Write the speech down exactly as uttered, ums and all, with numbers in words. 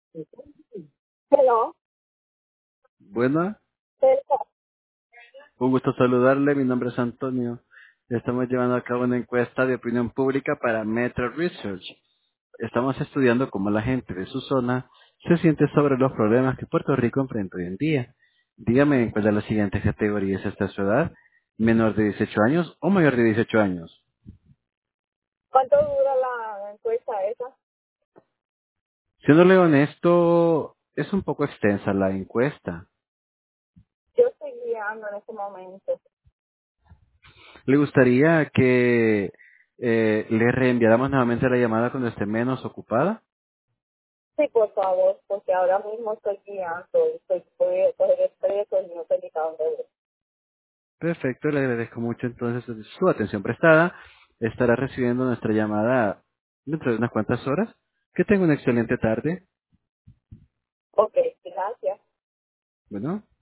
Hello. Bueno, Hello. un gusto saludarle. Mi nombre es Antonio. Estamos llevando a cabo una encuesta de opinión pública para Metro Research. Estamos estudiando cómo la gente de su zona se siente sobre los problemas que Puerto Rico enfrenta hoy en día. Dígame en cuál de las siguientes categorías está su edad, menor de dieciocho años o mayor de dieciocho años. ¿Cuánto dura la encuesta esa? Siéndole honesto, es un poco extensa la encuesta. Yo estoy guiando en este momento. ¿Le gustaría que eh, le reenviáramos nuevamente la llamada cuando esté menos ocupada? Sí, por favor, porque ahora mismo estoy guiando y estoy, voy a coger expreso y no sé ni para dónde voy. Perfecto, le agradezco mucho entonces su atención prestada. Estará recibiendo nuestra llamada dentro de unas cuantas horas. Que tenga una excelente tarde. Ok, gracias. Bueno.